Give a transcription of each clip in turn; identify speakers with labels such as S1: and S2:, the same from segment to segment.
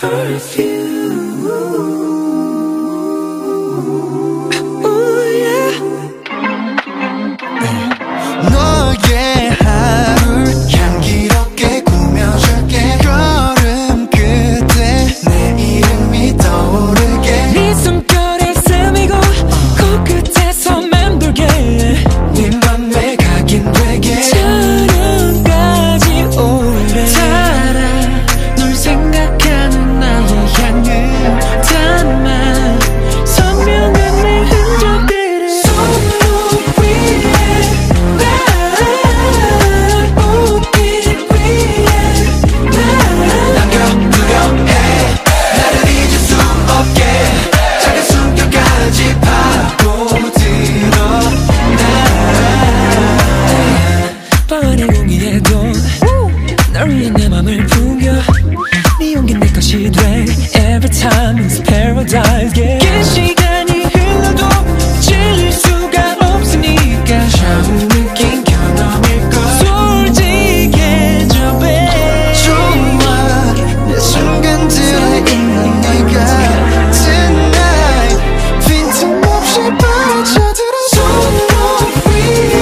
S1: 너의 하루 향기롭게 꾸며줄게. 걸음 끝에 내 이름이 떠오르게.
S2: 네 숨결에 스미고 코끝에서 맴돌게.
S1: 네 맘에 각인 되게.
S2: 저녁까지 오래
S1: 달아 널 생각하는 나의 향을 담아 선명한 내 흔적들을
S2: 손목 위에 날 옷깃 위에 날
S1: 남겨두려 해. 나를 잊을 수 없게 작은 숨결까지 파고들어
S2: 뻔한 공기에도 널 위해 내 맘을 풍겨. 네 온기 내 것이 돼. Every time it's paradise. Yeah. 긴 시간이 흘러도 질릴 수가 없으니까
S1: 처음 느낀 경험일걸.
S2: 솔직해져 babe.
S1: 좋아 내 순간들에 있는 내가 Tonight 빈틈없이 빠져들어.
S2: 손목 위에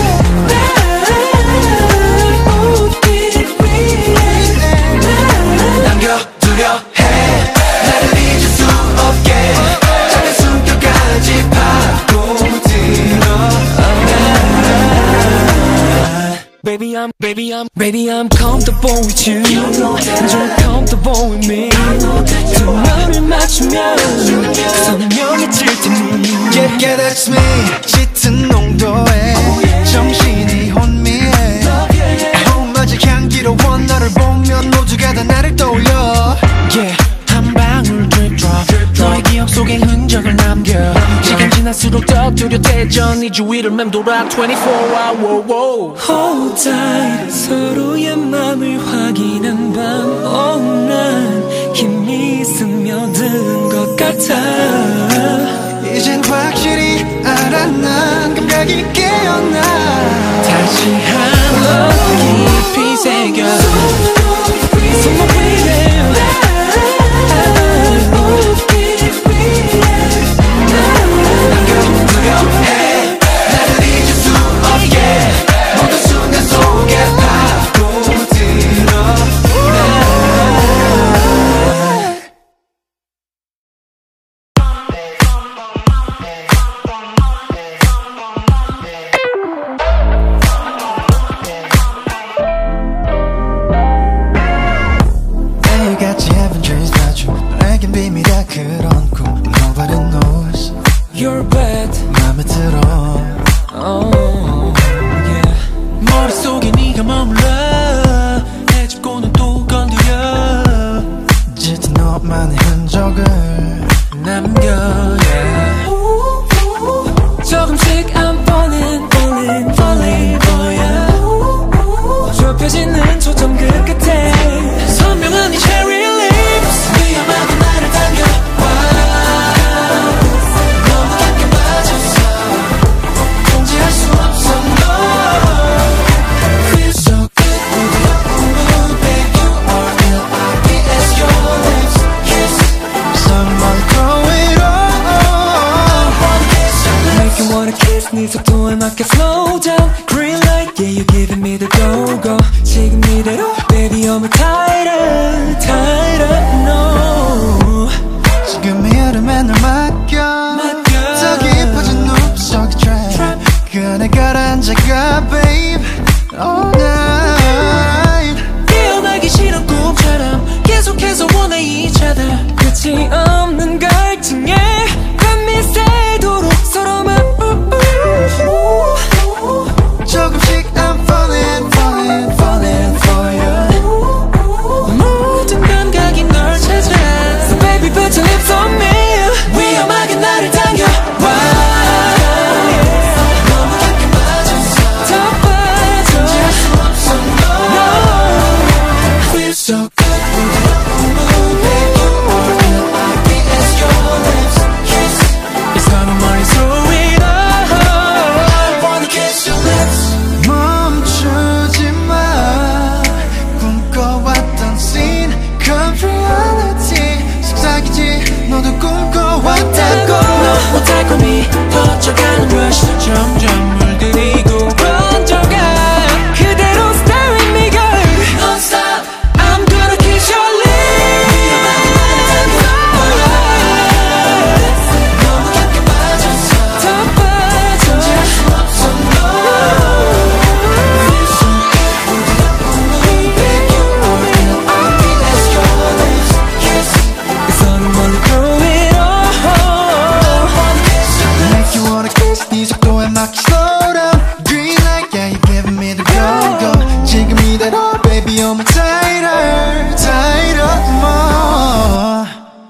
S2: 날 옷깃 위에 날
S1: 남겨두려 해. 나를 잊을 수 없게 작은 숨결까지 파고들어.
S2: Baby, I'm comfortable with you. You're comfortable with me. 두 눈을 맞추면 선명해질 테니.
S1: Yeah, that's me. 짙은 농도에 정신이 혼미해. 마치 향기로운 너를 보면 모두가 다 나를 떠올려.
S2: Yeah, 한 방울 drip drop. 너의 기억 속에 흔적을 남겨. 시간 지날수록 더 뚜렷해져. 네 주위를 맴돌아 24hour. Hold tight. 서로의 맘을 확인한 밤. Oh, 난 힘이 스며든 것 같아.
S1: 이젠 확실히 알아. 난 감각이 깨어나.
S2: 다시 한번 깊이 새겨. 손목 위에 옷깃 위에
S1: 남겨두려 해. 나를 잊을 수 없게 모든 순간 속에 파고들어. 매일같이 having dreams about you. 너에겐 비밀이야 그런 꿈. Nobody knows.
S2: You're bad.
S1: 맘에 들어.
S2: Oh, yeah. 머릿속에 네가 머물러. 헤집고는 또 건드려.
S1: 짙은 너만의 흔적을
S2: 남겨. Yeah. 조금씩 I'm falling for you. 좁혀지는 초점 그 끝에 선명한 이 cherry lips. 위험하게 나를 당겨와. 너무 깊게 빠졌어. 통제할 수 없어 no. Feel so good with you, babe. You are L-I-P-S. Your lips kiss.
S1: Someone throw it on.
S2: Make you wanna kiss. 네 속도에 맞게 slow down. Green light, yeah, you're giving me the go-go. 지금 이대로, baby, you're tighter, no.
S1: 지금 이 흐름에 널 맡겨. 더 깊어진 눕 속의 trap. 그 안에 가라앉아가 babe all night.
S2: 깨어나기 싫은 꿈처럼 계속해서 원해 each other. 끝이 없는 갈증에 밤이 새도록 서로만
S1: 조금씩 I'm falling for you.
S2: 모든 감각이 널 찾아. So baby put your lips on me. 위험하게 나를 당겨와. 너무 깊게 빠졌어. 더 빠져. 통제할 수 없어 no. Feel so good with you, babe. You are
S1: 너도 꿈꿔왔다고
S2: 너무 달콤히 퍼져가는 rush 점점 물들이고 번져가 그대로 stay with me girl Non-stop I'm gonna kiss your lips
S1: 너무 깊게 빠졌어
S2: 더 빠져
S1: 잠잘 수 없어 Make you wanna kiss 네 속도에 맞게 slow down Green light yeah you giving me the go-go 지금 이대로 baby you're my tighter tighter more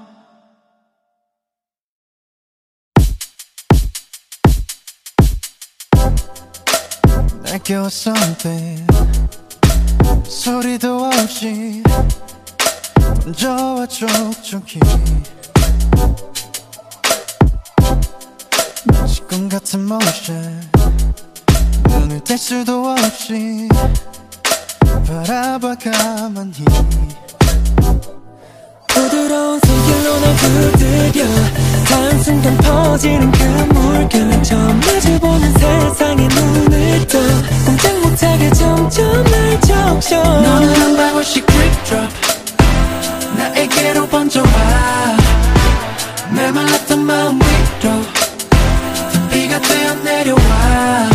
S1: 내게 왔어 babe 소리도 없이 혼자와 촉촉히 지금 같은 motion 눈을 뗄 수도 없이 바라봐 가만히
S2: 부드러운 손길로 날 부드려 한순간 퍼지는 그 물결 처음 마주보는 세상에 눈을 떠 꼼짝 못하게 점점 날 적셔 너는 한 방울씩 drip drop 나에게로 번져와 메말랐던 마음 위로 비가 되어 내려와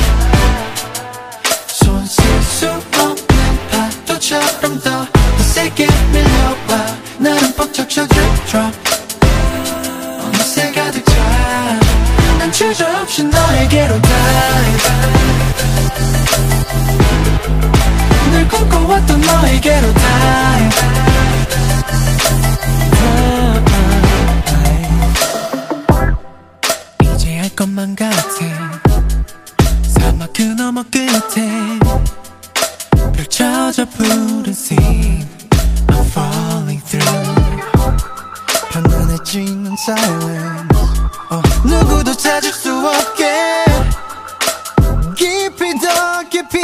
S1: 손 쓸 수 없는 파도처럼 더 세게 밀려와 나는 벅적쳐 drip drop 어느새 가득 차난 주저없이 너에게로 dive 늘 꿈꿔왔던 너에게로 dive
S2: 이제 알 것만 같아 사막 그 너머 끝에 펼쳐져 푸른 scene I'm falling through
S1: 편안해지는 silence 누구도 찾을 수 없게 깊이 더 깊이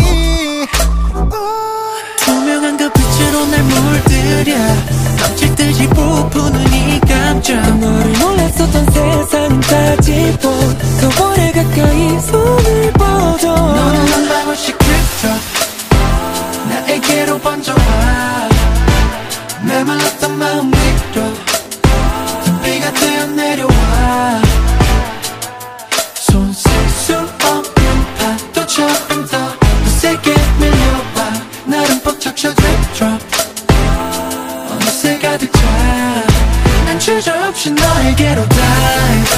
S2: 투명한 그 빛으로 날 물들여 넘칠 듯이 부푸는 이 감정 너를 몰랐었던 세상은 따지고 더 오래 가까이 손을 뻗어
S1: 너는 한 방울씩 drip drop 나에게로 번져와 메말랐던 마음 위로 비가 되어 내려와 손 쓸 수 없는 파도처럼 더 세게 밀려와 나름 벅적쳐 drip drop 어느새 가득 차난 주저없이 너에게로 dive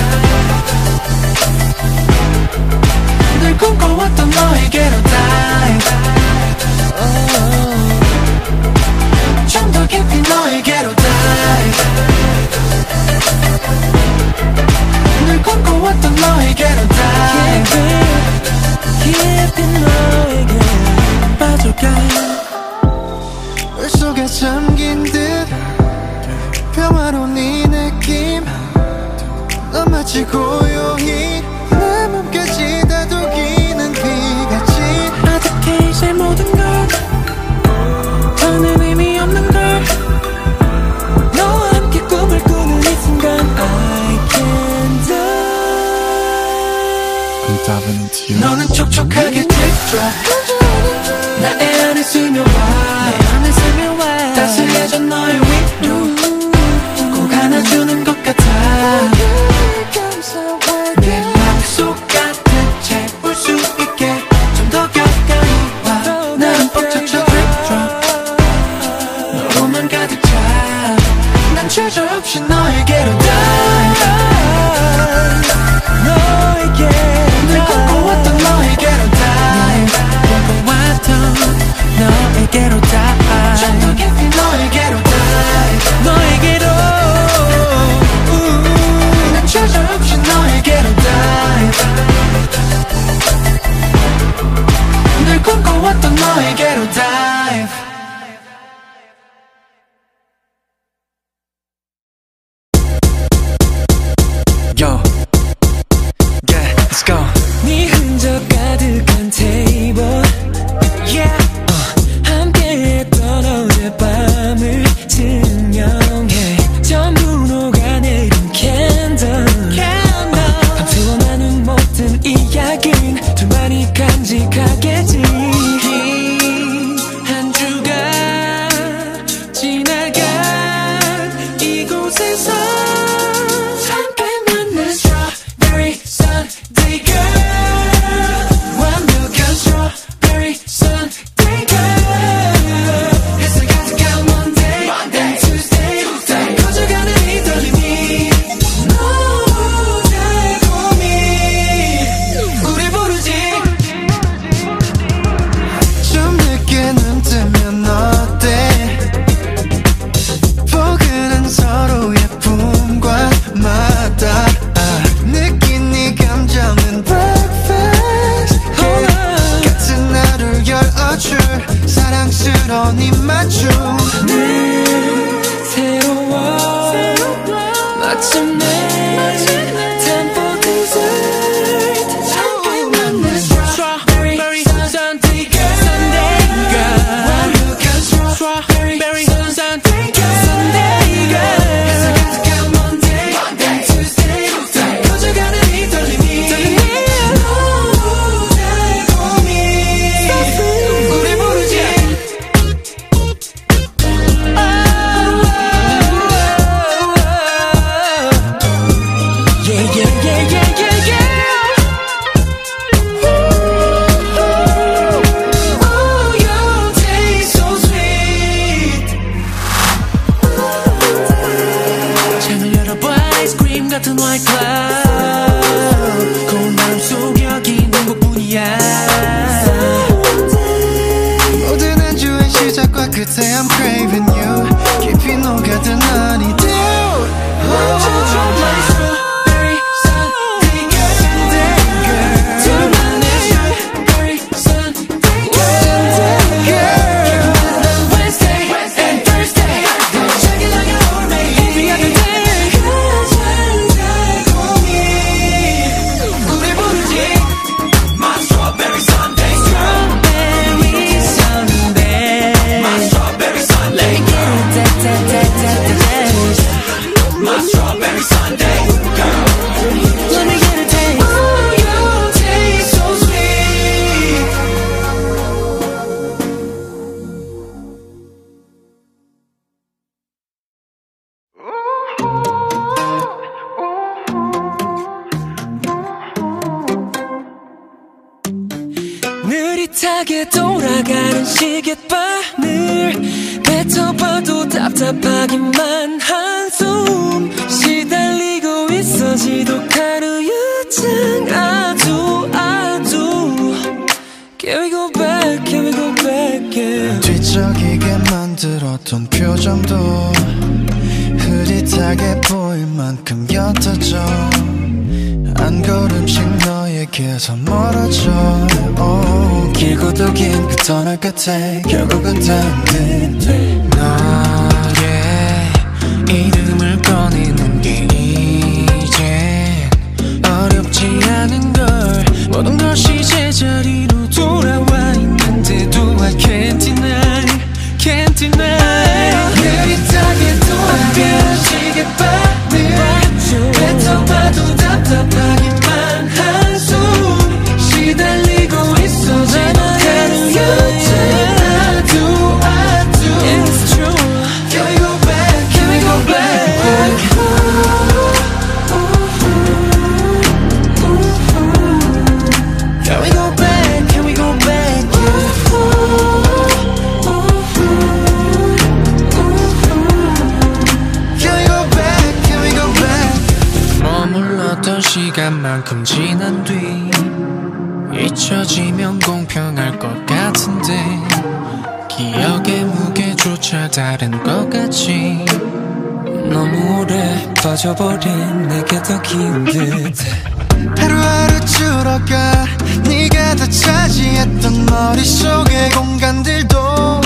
S1: 늘 꿈꿔왔던 너에게로 dive 좀 더 깊이 너에게로 dive 늘 꿈꿔왔던 너에게로 dive
S2: 깊이 너에게 빠져가
S1: 물 속에 잠긴 듯 평화로운 이 느낌 넌 마치 고요히 내 몸까지 다독이는 비같이
S2: 어떻게 이제 모든 걸 더는 의미 없는 걸 너와 함께 꿈을 꾸는 이 순간 I can die
S1: 너는 촉촉하게 drip drop 나의 안에 스며와 따스해져 너의 위로 꼭 안아주는 것 같아 내 맘속 같은 채울 수 있게 좀 더 가까이 와 나는 벅적쳐 drip drop 너로만 가득 차난 주저없이 너에게로 dive 늘 꿈꿔왔던 너에게로 dive
S2: 너에게로 dive
S1: 좀 더 깊이 너에게로 dive
S2: 너에게로
S1: 난 주저없이 너에게로 dive 늘 꿈꿔왔던 너에게로 dive
S2: Yo, yeah, let's go. 네 흔적 가득한 테이블, yeah. 함께했던 어젯밤을 증명해. 전부 녹아내린 마침내 time for dessert Strawberry Sunday girl Strawberry Sunday girl 가득한 Monday Tuesday 커져가는 이 떨림이 달콤히 우리 부르지 같은 white cloud 고운 바람 속 여기 넌 것뿐이야
S1: 모든 안주의 시작과 끝에 I'm craving you 깊이 녹아든 honeydew
S2: Strawberry Sunday girl 둘만의 Strawberry Sunday girl Wednesday and Thursday 자기 나게 all day every other day My strawberry Sunday girl Let me get a taste Oh, your taste so sweet 느릿하게 돌아가는 시계바늘 뱉어봐도 답답하기만 한숨 시달리고 있어 지독한 우유증 아주 Can we go back, can we go back yeah.
S1: 뒤척이게 만들었던 표정도 흐릿하게 보일 만큼 옅어져 한 걸음씩 너에게서 멀어져 길고도 긴 그 터널 끝에 결국은 닿는 너의 이름을 꺼내는 게 이젠 어렵지 않은 걸 모든 것이 제자리로 돌아와 있는데도 I can't deny, can't deny 느릿하게 돌아가는 시계바늘 뱉어봐도 답답하기만 한숨 시달리고 있어 지독한 우유증 I do It's true Can we go back, can we go back Can we go back, can we go back Can we go back, can we go back 머물렀던 시간만큼 지난 뒤 잊혀지면 공평할 것 같은데 기억의 무게조차 다른 것 같지 너무 오래 빠져버린 내게 더 기운 듯 하루하루 줄어가 네가 다 차지했던 머릿속의 공간들도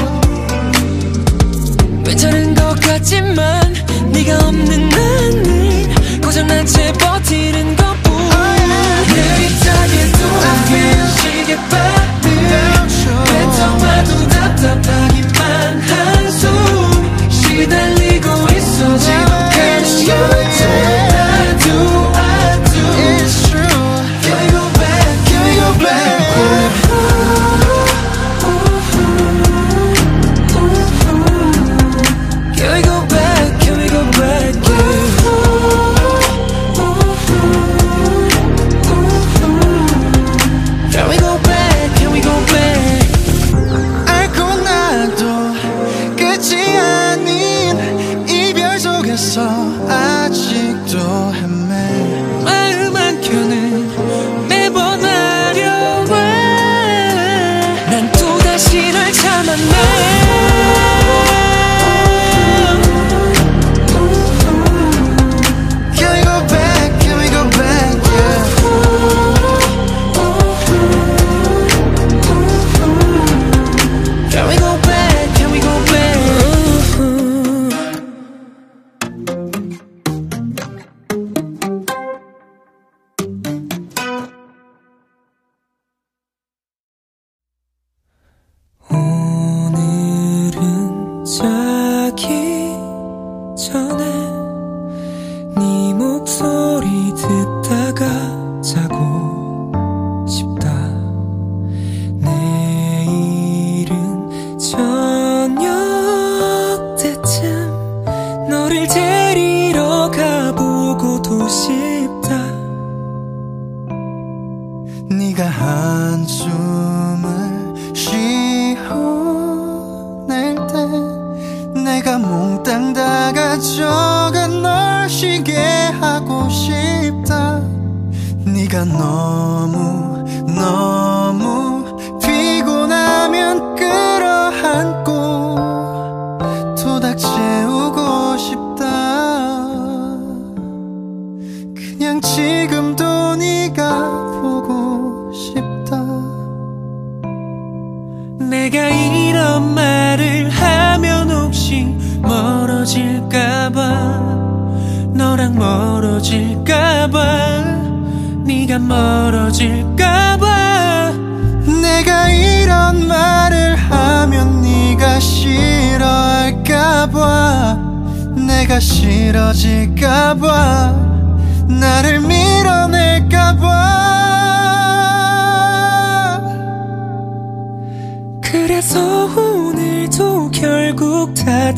S2: 괜찮은 것 같지만 네가 없는 나는 고장난 채 버티는 것뿐 느릿하게 돌아가는 시계바늘 뱉어봐도 답답하기만 한숨 시달리고 있어 지독한 우유증 I do It's true Can we go back, can we go back Can we go back, can we go back Can we go back, can we go back
S1: 알고 나도 끝이 아닌 이별 속에서 아직도 헤매
S2: 마음 한켠은 매번 하려고 난 또다시 널 참았네
S1: Can we go back, can we go back yeah.
S2: Can we go back, can we go back 전에 네 목소리 듣다가 자고 싶다. 내일은 저녁 때쯤 너를 데리러 가보고도 싶다.
S1: 네가 한숨을 쉬어낼 때 내가 몽땅 다 가져가 널 쉬게 하고 싶다. 네가 너무 피곤하면 끌어안고 토닥 채우고 싶다. 그냥 지금도 네가 보고 싶다.
S2: 내가 이런 말을 하면 혹시 멀어질까봐, 너랑 멀어질까봐, 네가 멀어질까봐.
S1: 내가 이런 말을 하면 네가 싫어할까봐, 내가 싫어질까봐, 나를 밀어낼까봐.
S2: 그래서 오늘도 결국 다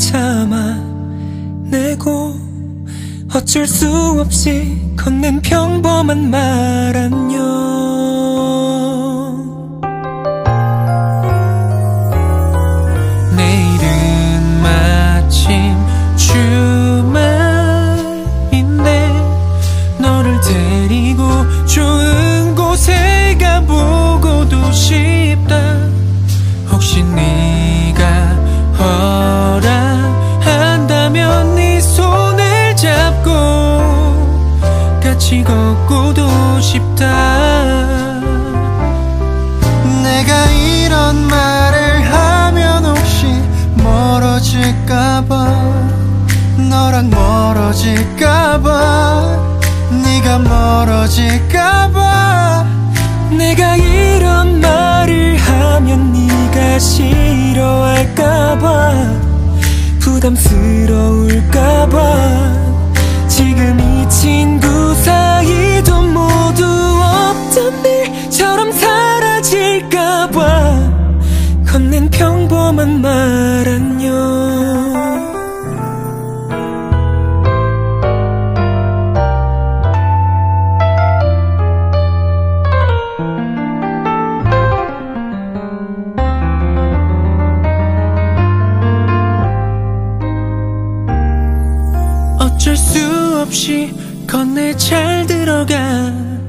S2: 참아내고 어쩔 수 없이 건넨 평범한 말 안녕. 내일은 마침 주말인데 너를 데리고 좋은 곳에 가보고도 싶다. 혹시 네가 허락한다면 네 손을 잡고 같이 걷고도 싶다.
S1: 내가 이런 말을 하면 혹시 멀어질까봐, 너랑 멀어질까봐, 네가 멀어질까봐.
S2: 내가 이런 말을 하면 네가 싫어할까봐, 부담스러울까봐, 지금 이 친구 사이도 모두 없던 일처럼 사라질까봐 건넨 평범한 말 안녕. 어쩔 수 없이 건네 잘 들어가